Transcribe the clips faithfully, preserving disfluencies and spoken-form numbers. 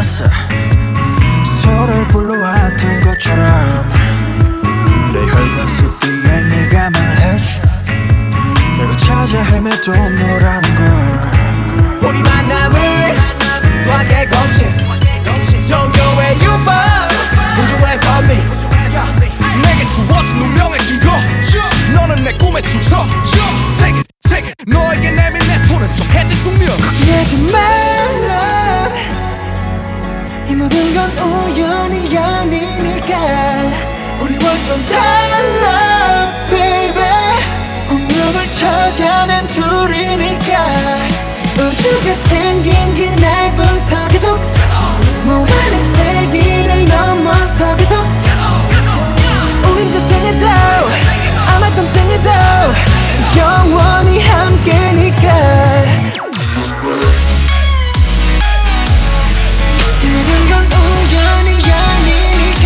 않았어. 서로를 불러왔던 것처럼 내 혈관 속 뒤에 네가 말해줘. 내가 찾아 헤매도 너라는 걸. 우리 만남을 수학의 공식 종교의 유법 우주의 선미 내게 주어진 운명의 증거. 너는 내 꿈의 주석. Take it, take it. 너에게 내민 내 손은 좀 해질 숙명. 걱정하지 말라. 이 모든 건 우연이 아니니까. 우리 완전 달라 baby. 운명을 찾아낸 둘이니까. 우주가 생긴 그날부터 계속 무한의 세기를 넘어서 계속 우린 저 생에도 아마 땀 생에도 영원히 함께니까. 이 모든 건 우연이 아니니까.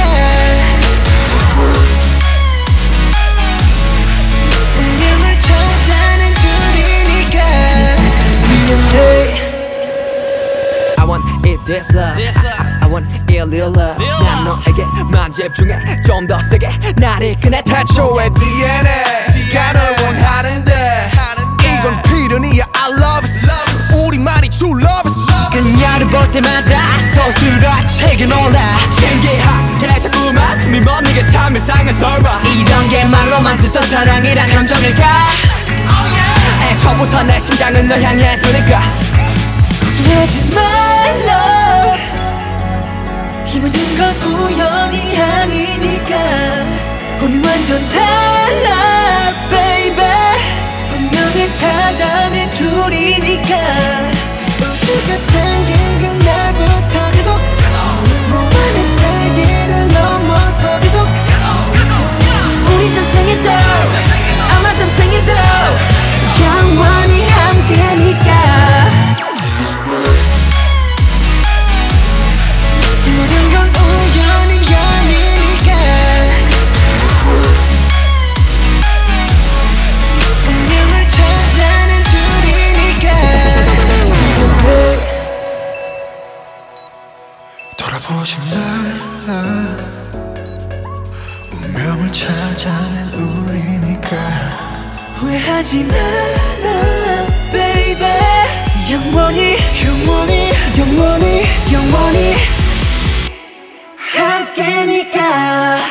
운명을 찾아낸 둘이니까. 미안해. I want it this love I want it real love 난 너에게만 집중해 좀 더 세게 날 이끄네 태초의 디엔에이 가 널 원하는데 이건 필연이야. I love it. 우리만이 true love it. 그녀를 볼 때마다 서술아 책에 놀라 신기하게 자꾸만 숨이 멎는 게 참 일상의 설마 이런 게 말로만 듣던 사랑이란 감정일까. 애초부터 내 심장은 널 향해 두니까 걱정하지 말라. 이 모든 건 우연이 아니니까. 우리 완전 달라 baby. 운명을 찾아낸 둘이니까. 우주가 생긴 그날부터 계속 무한의 세계를 넘어서 계속 우리 저 생에도 아마 땀 생에도 영원히 함께니까. 이 모든 건 우연이 아니니까. 운명을 찾아낸 둘이니까. 돌아보지 말라. 운명을 찾아낸 우리니까. 후회하지 마라 baby. 영원히 영원히 영원히 영원히 함께니까.